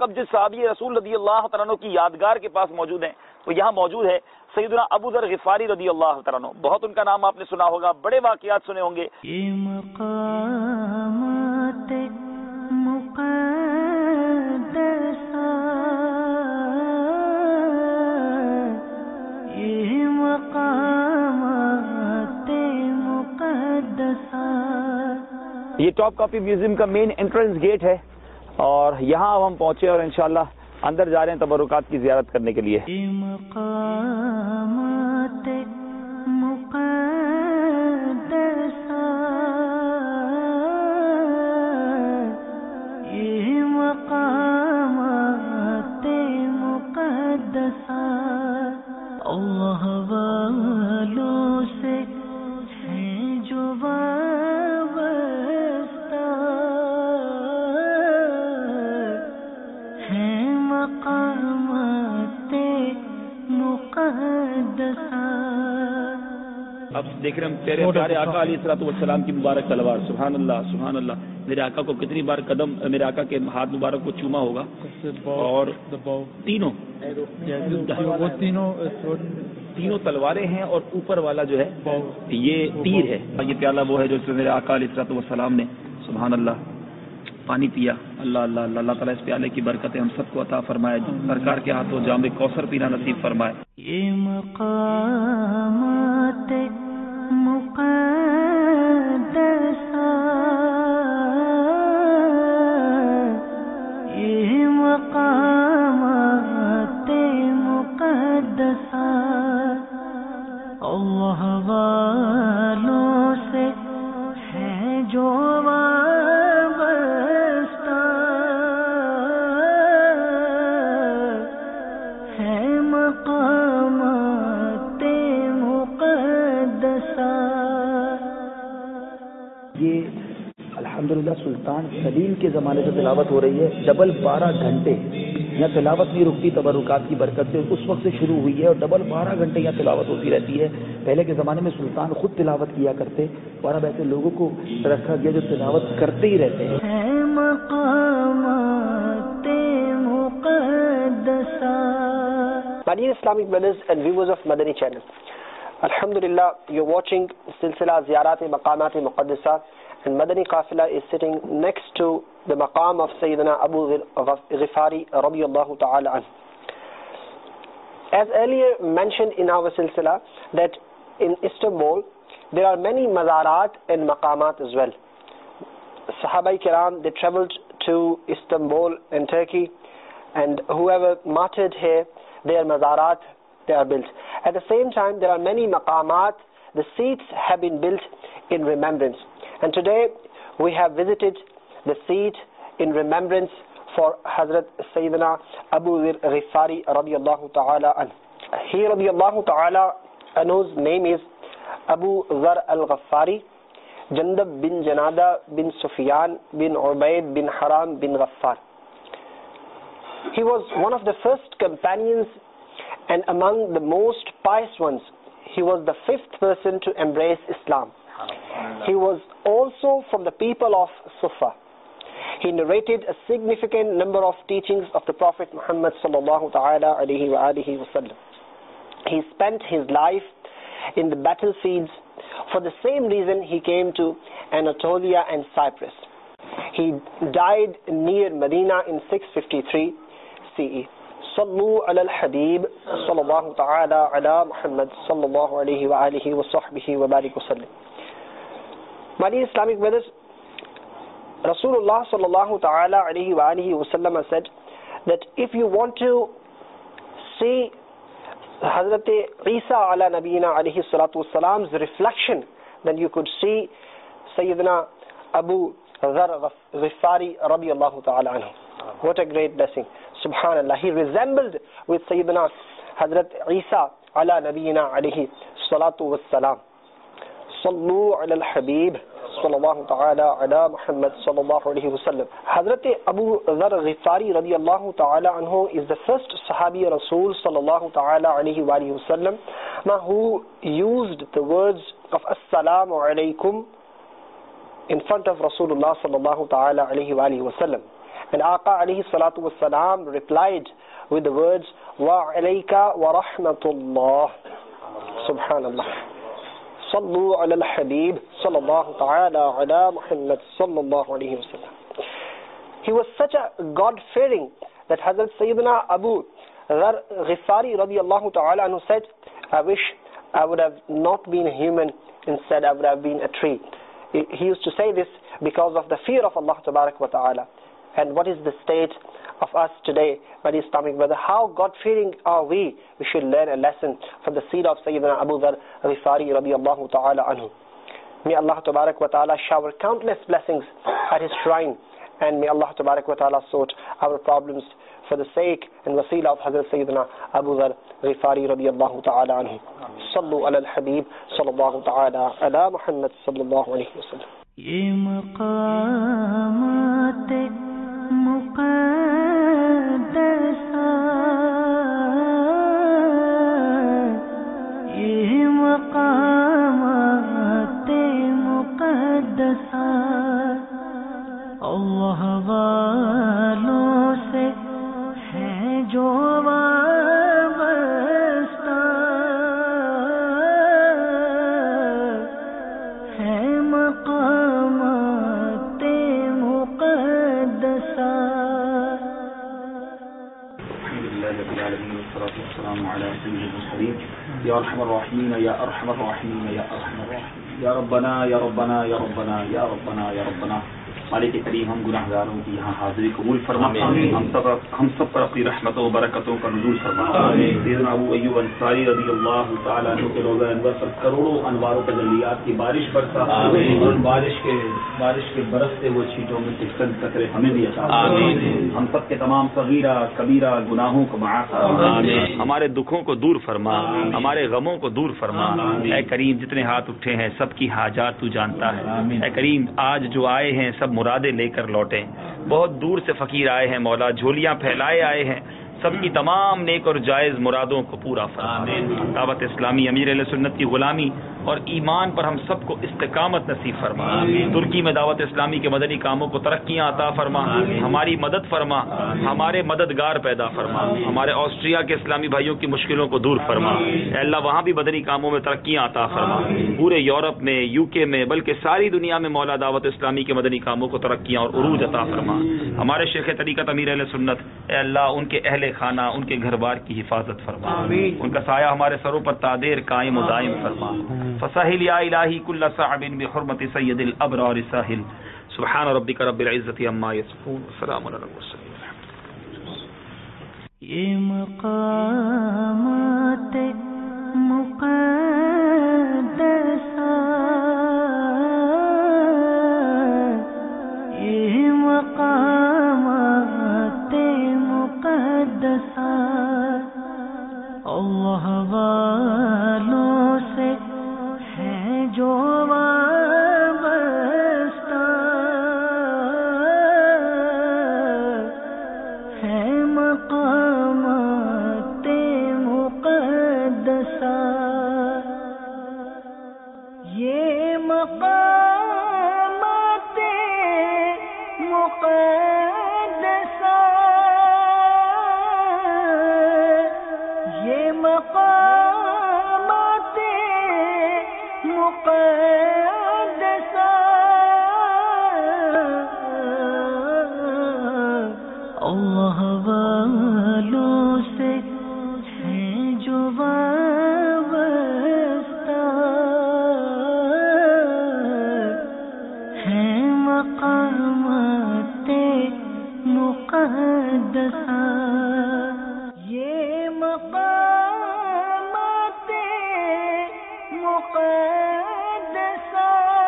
اب جس صحابی رسول رضی اللہ تعالیٰ عنہ کی یادگار کے پاس موجود ہیں وہ یہاں موجود ہے سیدنا ابو ذر غفاری رضی اللہ تعالیٰ عنہ. بہت ان کا نام آپ نے سنا ہوگا, بڑے واقعات سنے ہوں گے. یہ مقامات یہ ٹاپ کاپی میوزیم کا مین انٹرنس گیٹ ہے اور یہاں اب ہم پہنچے اور انشاءاللہ اندر جا رہے ہیں تبرکات کی زیارت کرنے کے لیے. اللہ والوں سے ہیں جو وابستہ ہیں مقامات مقدسہ. اب دیکھ رہے ہیں پیارے پیارے آقا علیہ الصلوۃ والسلام کی مبارک تلوار. سبحان اللہ سبحان اللہ. میرے آقا کو کتنی بار قدم میرے آقا کے ہاتھ مبارک کو چوما ہوگا. اور تینوں تلواریں ہیں اور اوپر والا جو ہے یہ تیر ہے. یہ پیالہ وہ ہے جو میرے آقا علیہ الصلوۃ والسلام نے سبحان اللہ پانی پیا. اللہ اللہ اللہ اللہ تعالیٰ اس پیالے کی برکتیں ہم سب کو عطا فرمائے. سرکار کے ہاتھوں جام کوثر پینا نصیب فرمائے. یہ مقامات مقدسہ یہ مقامات مقدسہ اللہ والوں سے ہیں جو وابستہ ہیں مقامات مقدسہ. یہ الحمدللہ سلطان سلیم کے زمانے سے تلاوت ہو رہی ہے. ڈبل 12 گھنٹے یہاں تلاوت نہیں رکتی تبرکات کی برکت سے. اس وقت سے شروع ہوئی ہے اور ڈبل 12 گھنٹے یہاں تلاوت ہوتی رہتی ہے. پہلے کے زمانے میں سلطان خود تلاوت کیا کرتے اور اب ایسے لوگوں کو رکھا گیا جو تلاوت کرتے ہی رہتے ہیں. My dear Islamic brothers and viewers of Madani channel, Alhamdulillah, you're watching Silsila Ziyarat Maqamat Muqaddasa and Madani Qafila is sitting next to the maqam of Sayyidina Abu Ghifari radiyallahu ta'ala anhu. As earlier mentioned in our Silsila that in Istanbul there are many mazarat and maqamat as well. Sahaba Kiram, they traveled to Istanbul in Turkey and whoever martyred here, their mazarat, they are built. At the same time, there are many maqamat, the seats have been built in remembrance. And today, we have visited the seat in remembrance for Hazrat Sayyidina Abu Ghifari radiyallahu ta'ala anhu. He radiyallahu ta'ala anhu's name is Abu Zar al-Ghaffari, Jandab bin Janada bin Sufyan bin Ubayd bin Haram bin Ghaffar. He was one of the first companions and among the most pious ones. He was the 5th person to embrace Islam. He was also from the people of Sufa. He narrated a significant number of teachings of the Prophet Muhammad sallallahu ta'ala alayhi wa alihi wa sallam. He spent his life in the battlefields. For the same reason he came to Anatolia and Cyprus. He died near Medina in 653 CE. صلوا على الحبيب صلى الله تعالى على محمد صلى الله عليه وآله وصحبه وبارك وسلم. My dear Islamic brothers, Rasulullah sallallahu ta'ala alayhi wa alihi wa sallam said that if you want to see Hazrat Isa ala nabiyina alayhi salatu wassalam's reflection, then you could see Sayyidina Abu Dhar Ghifari radiyallahu ta'ala anhu. What a great blessing. Subhanallah, he resembled with Sayyidina Hazrat Isa ala nabiyina alayhi salatu wassalam. Sallu ala al-habib sallallahu ta'ala ala Muhammad sallallahu alayhi wa sallam. Hazrat Abu Dhar Ghifari radiyallahu ta'ala anhu is the first Sahabi Rasul sallallahu ta'ala alayhi wa sallam who used the words of Assalamu alaykum in front of Rasulullah sallallahu ta'ala alayhi wa sallam. And Aqa alayhi salatu wassalam replied with the words, wa alayka wa rahmatullah. Subhanallah. Sallu ala al-habib sallallahu ta'ala ala Muhammad sallallahu alayhi wa sallam. He was such a God-fearing that Hazrat Sayyidina Abu Dhar Ghifari radiyallahu ta'ala anhu said, I wish I would have not been a human, instead I would have been a tree. He used to say this because of the fear of Allah tabarak wa ta'ala. And what is the state of us today, my Islamic brother? How God-fearing are we? We should learn a lesson from the seed of Sayyidina Abu Dhar Ghifari radiyallahu ta'ala anhu. May Allah tabarak wa ta'ala shower countless blessings at his shrine, and may Allah tabarak wa ta'ala sort our problems for the sake and wasila of Hazrat Sayyidina Abu Dhar Ghifari radiyallahu ta'ala anhu. Sallu ala al-habib sallallahu ta'ala ala Muhammad sallallahu alayhi wa sallam. Ye maqamat muqaddasa, ye maqamat muqaddasa, Allah walon se hai jo wabasta, hai maqamat muqaddasa. Alhamdulillah rabbil alamin wassalatu wassalamu ala sayyidil mursalin ya arhamar rahimin ya arhamar rahimin ya arhamar rahimin ya rabbana ya rabbana ya rabbana ya rabbana ya rabbana. مالک کریم ہم گناہگاروں کی یہاں حاضری قبول فرما، ہم سب پر اپنی رحمتوں و برکتوں کا نزول فرما. سیدنا ابو ایوب انصاری رضی اللہ تعالیٰ عنہ کے روضہ انور پر کروڑوں انواروں تجلیات کی بارش برسا، اور بارش کے برستے وہ چھینٹوں میں سے چند قطرے ہمیں بھی عطا فرما. ہم سب کے تمام صغیرہ کبیرہ گناہوں کو معاف فرما، ہمارے دکھوں کو دور فرما، ہمارے غموں کو دور فرما. اے کریم جتنے ہاتھ اٹھے ہیں سب کی حاجات تو جانتا ہے. اے کریم آج جو آئے ہیں سب مرادیں لے کر لوٹیں. بہت دور سے فقیر آئے ہیں مولا، جھولیاں پھیلائے آئے ہیں. سب کی تمام نیک اور جائز مرادوں کو پورا فرما. دعوت اسلامی امیر اہل سنت کی غلامی اور ایمان پر ہم سب کو استقامت نصیب فرما. ترکی میں دعوت اسلامی کے مدنی کاموں کو ترقیاں عطا فرما. ہماری مدد فرما، ہمارے مددگار پیدا فرما. ہمارے آسٹریا کے اسلامی بھائیوں کی مشکلوں کو دور فرما. اے اللہ وہاں بھی مدنی کاموں میں ترقیاں عطا فرما. پورے یورپ میں، یو کے میں، بلکہ ساری دنیا میں مولا دعوت اسلامی کے مدنی کاموں کو ترقیاں اور عروج عطا فرما. ہمارے شیخ طریقت امیر اہل سنت، اے اللہ ان کے اہل خانہ، ان کے گھر بار کی حفاظت فرما. ان کا سایہ ہمارے سروں پر تادیر قائم و دائم فرما. فساہل یا الہی کل صعب بحرمت سید الابرار ساحل. سبحان ربک رب العزت عما یصفون وسلام علی المرسلین. یہ مقامات مقدسہ، یہ مقامات مقدسہ، اللہ والوں سے ہے جو وابستہ، ہے مقامات مقدسہ. یہ مقامات مقدسہ، یہ مقامات مقدسہ، اللہ والوں سے ہیں جو وابستہ، ہیں مقامات مقدسہ. یہ مقامات مقدسہ،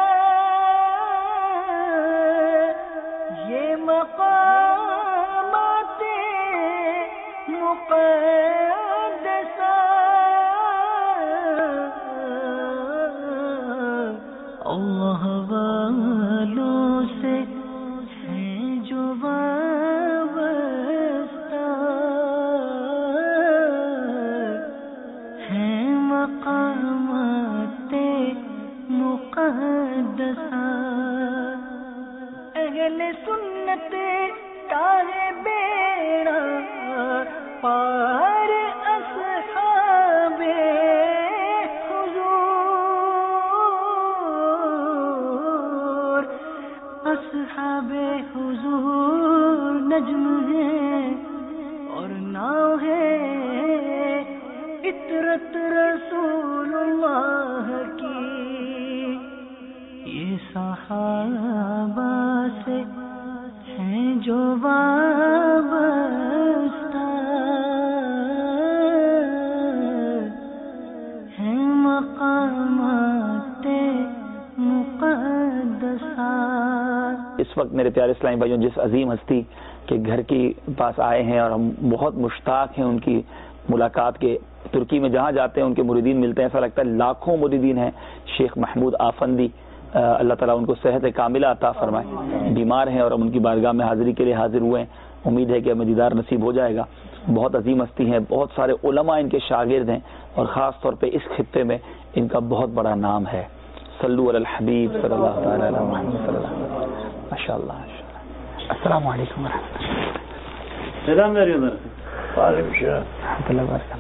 یہ مقامات مقدسہ، اللہ والوں سے ہیں جو وابستہ، ہیں مقامات مقدسہ. اہل سنت کا ناؤ ہے عطرت رسول اللہ کی، یہ صحابہ سے ہیں جو وابستہ، ہیں مقامات مقدسہ۔ اس وقت میرے پیارے اسلامی بھائیوں، جس عظیم ہستی کے گھر کے پاس آئے ہیں اور ہم بہت مشتاق ہیں ان کی ملاقات کے، ترکی میں جہاں جاتے ہیں ان کے مریدین ملتے ہیں، ایسا لگتا ہے لاکھوں مریدین ہیں۔ شیخ محمود آفندی، اللہ تعالیٰ ان کو صحت کاملہ عطا فرمائے، بیمار ہیں اور ہم ان کی بارگاہ میں حاضری کے لیے حاضر ہوئے ہیں، امید ہے کہ ہمیں دیدار نصیب ہو جائے گا۔ بہت عظیم ہستی ہیں، بہت سارے علماء ان کے شاگرد ہیں اور خاص طور پہ اس خطے میں ان کا بہت بڑا نام ہے۔ صلو علی الحبیب صلی اللہ تعالی علی محمد صلی اللہ علیہ وسلم۔ ماشاء اللہ۔ السلام علیکم ورحمۃ اللہ۔ سلام میری ادھر سے۔ وعلیکم السلام ورحمۃ اللہ وبرکاتہ۔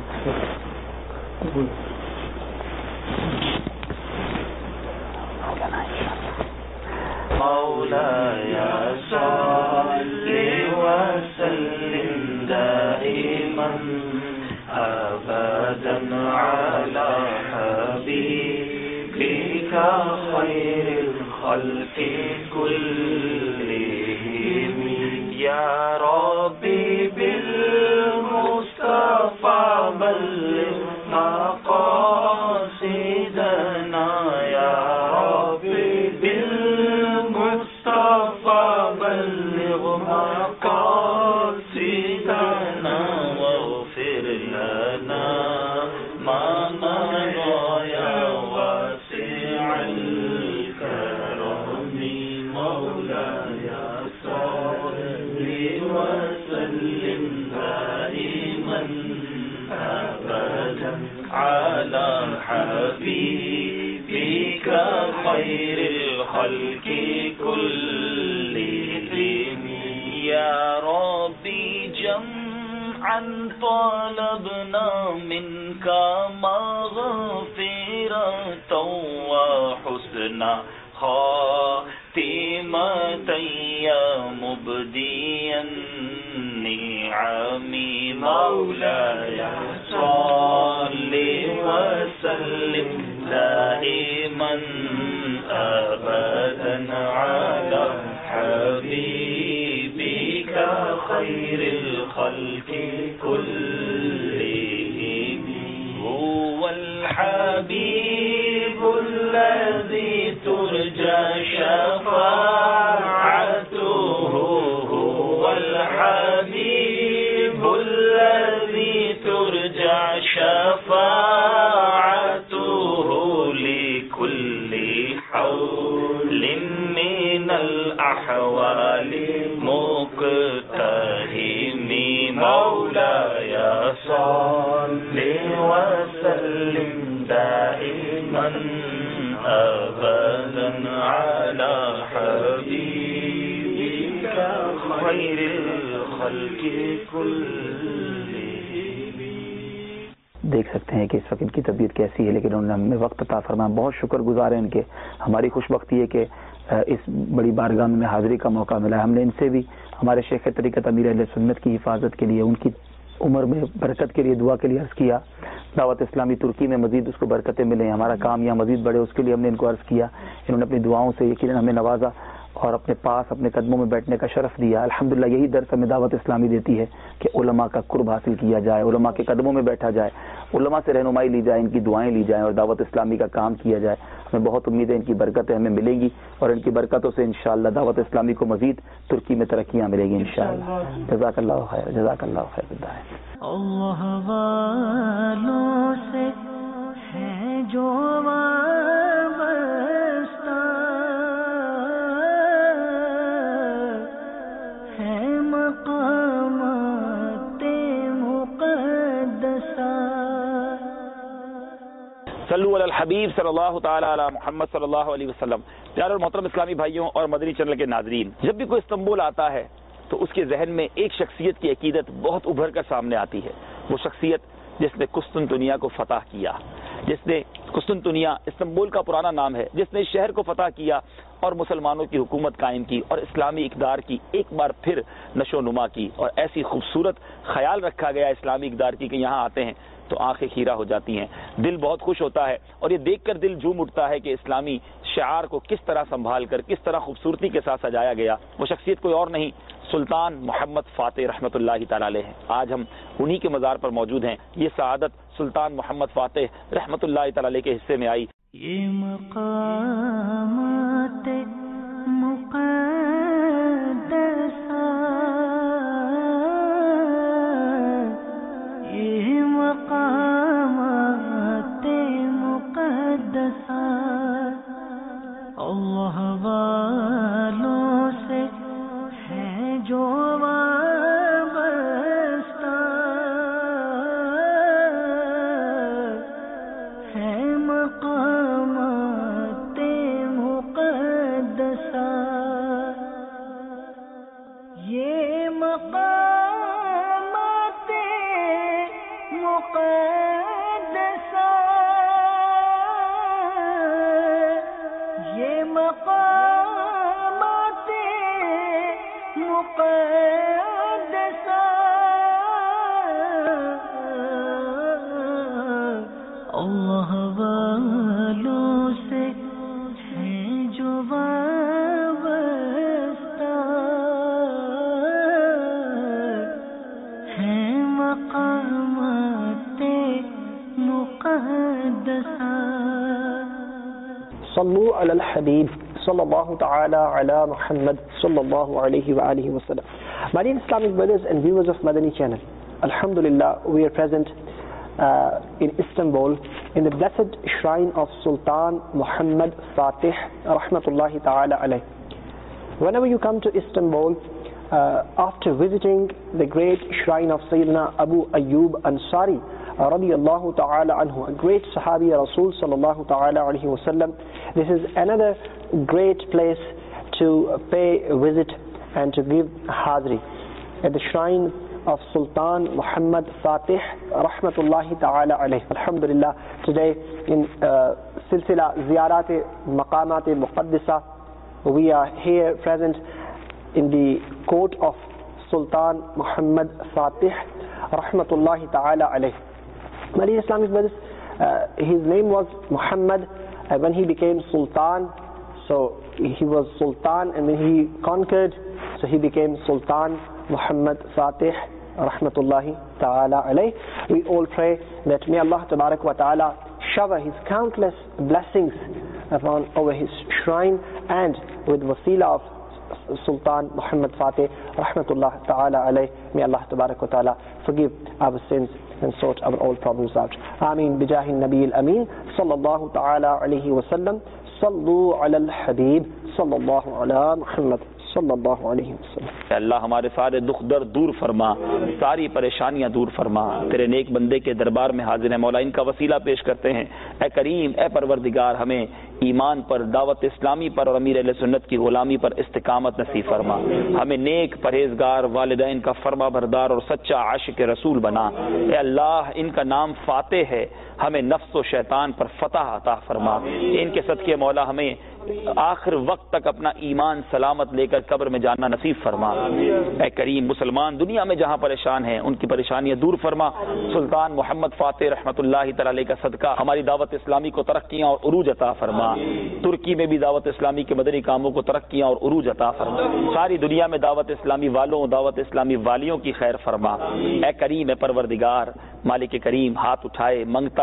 مولاي صل وسلم دائما ابدا على حبيبك خير الخلق كلهم يا ربي بالمصطفى بلغ مقاصدنا يا ربي بالمصطفى بلغ مقاصدنا واغفر لنا ما مضى يا واسع الكرم مولاي صل وسلم دائما ابدا على حبيبك خير الخلق كلهم يا ربي جمعا طلبنا منك مغفرة وحسنا خاتمة يا مبديا النعم مولاي صل وسلم دائما أبدا على حبيبك خير الخلق كلهم هو الحبيب الذي ترجى شفاعته هو الحبيب الذي ترجى شفاعته لكل حول من الأحوال مقتهم مولاي صل وسلم دائما أبدا على حبيبك خير الخلق كلهم۔ دیکھ سکتے ہیں کہ اس وقت ان کی طبیعت کیسی ہے، لیکن انہوں نے ہمیں وقت عطا فرمایا، بہت شکر گزار ہیں ان کے۔ ہماری خوش بختی ہے کہ اس بڑی بارگاہ میں حاضری کا موقع ملا ہے۔ ہم نے ان سے بھی ہمارے شیخ طریقت امیر اہل سنت کی حفاظت کے لیے، ان کی عمر میں برکت کے لیے دعا کے لیے عرض کیا، دعوت اسلامی ترکی میں مزید اس کو برکتیں ملیں، ہمارا کام یہاں مزید بڑھے، اس کے لیے ہم نے ان کو عرض کیا۔ انہوں نے اپنی دعاؤں سے یقیناً ہمیں نوازا اور اپنے پاس اپنے قدموں میں بیٹھنے کا شرف دیا۔ الحمدللہ یہی درس ہمیں دعوت اسلامی دیتی ہے کہ علماء کا قرب حاصل کیا جائے، علماء کے قدموں میں بیٹھا جائے، علماء سے رہنمائی لی جائے، ان کی دعائیں لی جائیں اور دعوت اسلامی کا کام کیا جائے۔ ہمیں بہت امید ہے ان کی برکتیں ہمیں ملیں گی اور ان کی برکتوں سے انشاءاللہ دعوت اسلامی کو مزید ترکی میں ترقیاں ملیں گی انشاءاللہ۔ جزاک اللہ خیر، جزاک اللہ خیر۔ اللہ والوں سے ہے جو وابستہ، ہے مقامات مقدسہ۔ صلو علی الحبیب صلی اللہ تعالی علی محمد صلی اللہ علیہ وسلم۔ پیارے اور محترم اسلامی بھائیوں اور مدنی چینل کے ناظرین، جب بھی کوئی استنبول آتا ہے تو اس کے ذہن میں ایک شخصیت کی عقیدت بہت ابھر کر سامنے آتی ہے، وہ شخصیت جس نے قسطنطنیہ کو فتح کیا، جس نے قسطنطنیہ استنبول کا پرانا نام ہے، جس نے اس شہر کو فتح کیا اور مسلمانوں کی حکومت قائم کی اور اسلامی اقدار کی ایک بار پھر نشو و نما کی، اور ایسی خوبصورت خیال رکھا گیا اسلامی اقدار کی کہ یہاں آتے ہیں تو آنکھیں خیرہ ہو جاتی ہیں، دل بہت خوش ہوتا ہے، اور یہ دیکھ کر دل جھوم اٹھتا ہے کہ اسلامی شعار کو کس طرح سنبھال کر کس طرح خوبصورتی کے ساتھ سجایا گیا۔ وہ شخصیت کوئی اور نہیں، سلطان محمد فاتح رحمۃ اللہ تعالی علیہ ہیں۔ آج ہم انہی کے مزار پر موجود ہیں۔ یہ سعادت سلطان محمد فاتح رحمۃ اللہ تعالی علیہ کے حصے میں آئی۔ یہ مقامات اللہ والوں سے ہے جو وابستہ ہے مقامات مقدسہ، یہ مقامات مقدسہ، یہ مقامات مقدسہ، اللہ والوں سے ہیں جو وابستہ، ہیں مقامات مقدسہ۔ صلو علی الحبیب صلی اللہ تعالی علی محمد صلی اللہ علیہ وآلہ وسلم. My dear Islamic brothers and viewers of Madani channel, Alhamdulillah, we are present in Istanbul in the blessed shrine of Sultan Muhammad Fatih rahmatullahi ta'ala alayh. Whenever you come to Istanbul, after visiting the great shrine of Sayyidina Abu Ayyub Ansari radiyallahu ta'ala anhu, a great Sahabi Rasul sallallahu ta'ala alayhi wa sallam, this is another great place to pay a visit and to give hadri at the shrine of Sultan Muhammad Fatih rahmatullahi ta'ala alayh. Alhamdulillah, today in Silsila Ziyarat Maqamat Muqaddisa, we are here present in the court of Sultan Muhammad Fatih rahmatullahi ta'ala alayh. My dear Islamic brothers, his name was Muhammad. When he became Sultan, so he was Sultan, and when he conquered, so he became Sultan Muhammad Fatih rahmatullahi ta'ala alayh. We all pray that may Allah tabarak wa ta'ala shower his countless blessings upon over his shrine, and with wasila of Sultan Muhammad Fatih rahmatullah ta'ala alayh, may Allah tabarak wa ta'ala forgive our sins and sort our all problems out. Ameen bijahi nabi al-amin sallallahu ta'ala alayhi wa sallam. Sallu ala al-habib sallallahu ala Muhammad sallallahu alayhi wa sallam. اللہ ہمارے سارے دکھ درد دور فرما، ساری پریشانیاں دور فرما، تیرے نیک بندے کے دربار میں حاضر ہیں مولا، ان کا وسیلہ پیش کرتے ہیں۔ اے کریم، اے پروردگار، ہمیں ایمان پر، دعوت اسلامی پر اور امیر اہل سنت کی غلامی پر استقامت نصیب فرما، ہمیں نیک پرہیزگار، والدین کا فرما بردار اور سچا عاشق رسول بنا۔ اے اللہ، ان کا نام فاتح ہے، ہمیں نفس و شیطان پر فتح عطا فرما۔ ان کے صدقے مولا ہمیں آخر وقت تک اپنا ایمان سلامت لے کر قبر میں جانا نصیب فرما۔ اے کریم، مسلمان دنیا میں جہاں پریشان ہیں ان کی پریشانیاں دور فرما۔ سلطان محمد فاتح رحمۃ اللہ تعالی کا صدقہ ہماری دعوت اسلامی کو ترقیاں اور عروج عطا فرما۔ ترکی میں بھی دعوت اسلامی کے مدنی کاموں کو ترقیاں اور عروج عطا فرما۔ ساری دنیا میں دعوت اسلامی والوں، دعوت اسلامی والیوں کی خیر فرما۔ اے کریم، اے پروردگار، مالک کریم، ہاتھ اٹھائے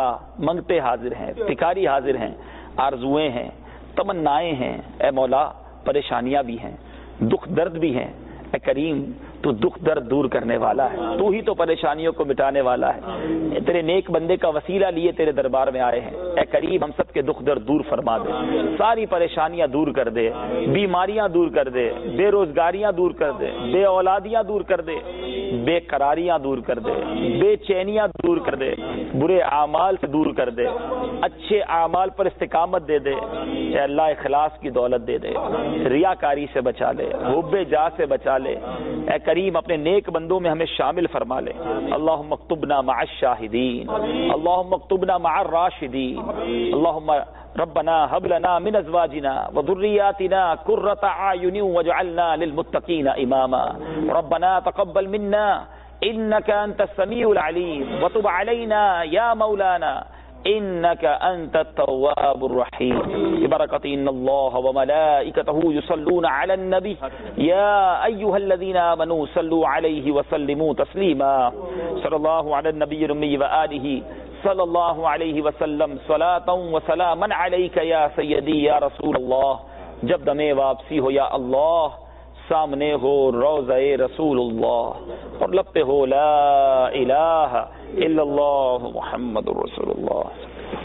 منگتے حاضر ہیں، بھکاری حاضر ہیں، آرزوئیں ہیں، تمنائیں ہیں۔ اے مولا، پریشانیاں بھی ہیں، دکھ درد بھی ہیں۔ اے کریم، تو دکھ درد دور کرنے والا ہے، تو ہی تو پریشانیوں کو مٹانے والا ہے۔ تیرے نیک بندے کا وسیلہ لیے تیرے دربار میں آئے ہیں۔ اے کریم، ہم سب کے دکھ درد دور فرما دے، ساری پریشانیاں دور کر دے، بیماریاں دور کر دے، بے روزگاریاں دور کر دے، بے اولادیاں دور کر دے، بے قراریاں دور کر دے، بے چینیاں دور کر دے، برے اعمال سے دور کر دے، اچھے اعمال پر استقامت دے دے۔ اے اللہ اخلاص کی دولت دے دے، ریاکاری سے بچا لے، حب جاہ سے بچا لے۔ اے کریم اپنے نیک بندوں میں ہمیں شامل فرما لے۔ اللہم اکتبنا مع الشاہدین، اللہم اکتبنا مع الراشدین، اللہم ربنا هب لنا من ازواجنا وذرياتنا قرة اعين واجعلنا للمتقين اماما ربنا تقبل منا انك انت السميع العليم وتب علينا يا مولانا انك انت التواب الرحيم ببركة ان الله وملائكته يصلون على النبي يا ايها الذين امنوا صلوا عليه وسلموا تسليما صلى الله على النبي الامي واله صلی اللہ علیہ وسلم صلاۃ و سلاما علیک یا سیدی یا رسول اللہ۔ جب دم واپسی ہو یا اللہ، سامنے ہو روضہ رسول اللہ اور لب پہ ہو لا الہ الا اللہ محمد رسول اللہ۔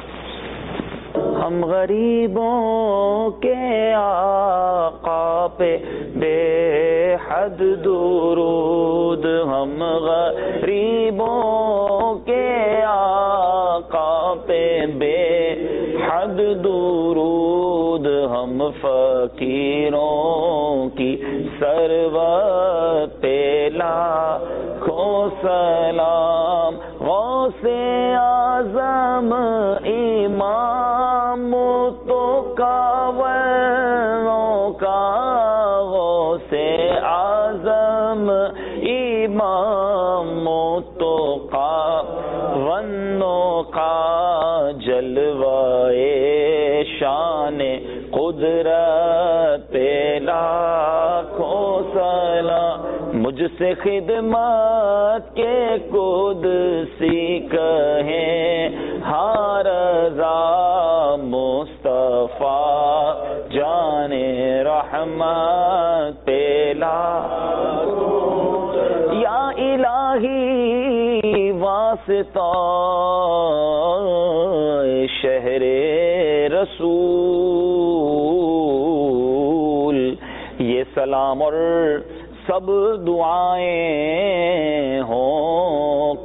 ہم غریبوں کے آقا پہ بے حد درود، ہم غریبوں کے آقا پہ بے حد درود، ہم فقیروں کی سروت پہ لاکھوں سلام، غوث اعظم امام تو کاونوں کا، غوث اعظم امام تو کاونوں کا، جلوائے شان قدرت پہ لاکھوں سلام، مجھ سے خدمت کے قدسی کہیں ہاں رضا مصطفیٰ جان رحمت پہ یا الہی واسطہ شہر رسول، یہ سلام اور سب دعائیں ہوں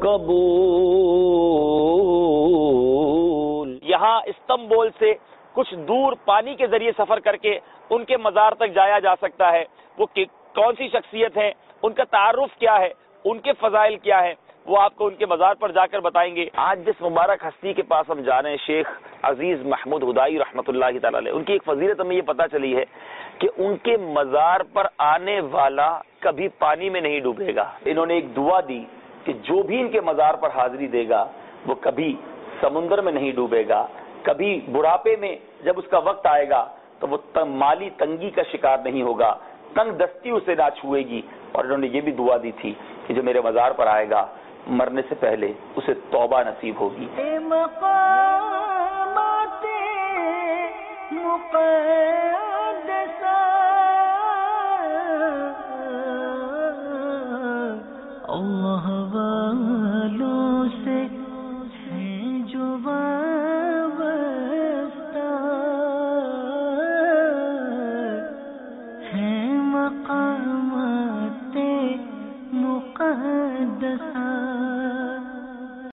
قبول۔ یہاں استنبول سے کچھ دور پانی کے ذریعے سفر کر کے ان کے مزار تک جایا جا سکتا ہے۔ وہ کون سی شخصیت ہیں، ان کا تعارف کیا ہے، ان کے فضائل کیا ہے، وہ آپ کو ان کے مزار پر جا کر بتائیں گے۔ آج جس مبارک ہستی کے پاس ہم جا رہے ہیں، شیخ عزیز محمود ہدائی رحمۃ اللہ تعالی علیہ، ان کی ایک فضیلت ہمیں یہ پتہ چلی ہے کہ ان کے مزار پر آنے والا کبھی پانی میں نہیں ڈوبے گا۔ انہوں نے ایک دعا دی کہ جو بھی ان کے مزار پر حاضری دے گا وہ کبھی سمندر میں نہیں ڈوبے گا، کبھی بڑھاپے میں جب اس کا وقت آئے گا تو وہ مالی تنگی کا شکار نہیں ہوگا، تنگ دستی اسے نہ چھوئے گی۔ اور انہوں نے یہ بھی دعا دی تھی کہ جو میرے مزار پر آئے گا مرنے سے پہلے اسے توبہ نصیب ہوگی۔ مقامات